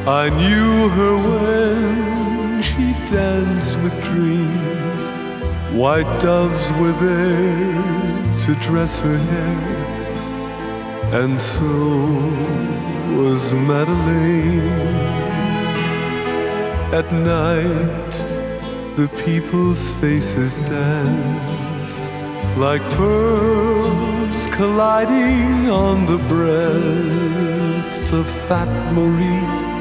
I knew her when she danced with dreams. White doves were there to dress her hair, and so was Madeleine. At night, the people's faces danced like pearls colliding on the breasts of fat Marie